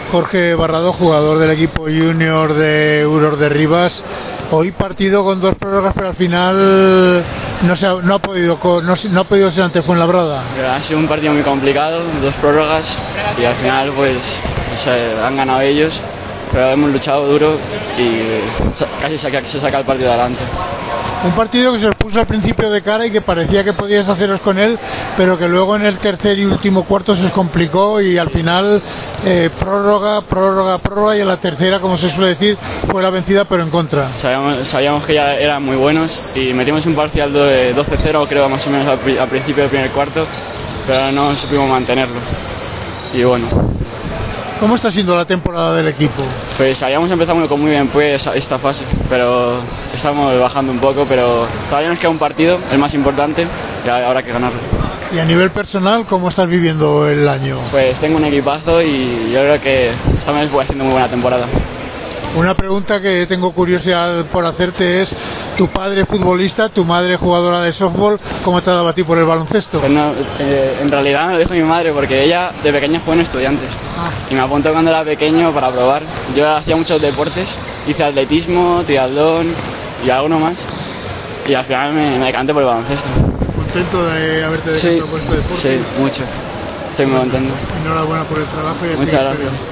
Jorge Barrado, jugador del equipo junior de Euros de Rivas. Hoy partido con dos prórrogas, pero al final no ha podido ser ante Fuenlabrada. Ha sido un partido muy complicado, dos prórrogas, y al final pues han ganado ellos, pero hemos luchado duro y casi se saca el partido adelante. Un partido que se os puso al principio de cara y que parecía que podíais haceros con él, pero que luego en el tercer y último cuarto se os complicó y al final prórroga y en la tercera, como se suele decir, fue la vencida pero en contra. Sabíamos que ya eran muy buenos y metimos un parcial de 12-0 creo más o menos al principio del primer cuarto, pero no supimos mantenerlo y bueno. ¿Cómo está siendo la temporada del equipo? Pues habíamos empezado con muy bien pues esta fase, pero estamos bajando un poco, pero todavía nos queda un partido, el más importante, y habrá que ganarlo. ¿Y a nivel personal cómo estás viviendo el año? Pues tengo un equipazo y yo creo que estamos haciendo muy buena temporada. Una pregunta que tengo curiosidad por hacerte es, tu padre futbolista, tu madre jugadora de softball, ¿cómo te ha dado a ti por el baloncesto? Pues no, en realidad me lo dijo mi madre porque ella de pequeña fue en Estudiantes y me apuntó cuando era pequeño para probar. Yo hacía muchos deportes, hice atletismo, triatlón y alguno más y al final me decanté por el baloncesto. ¿Contento de haberte decantado por este deporte? Sí, mucho. Estoy muy contento. Enhorabuena por el trabajo y muchas gracias.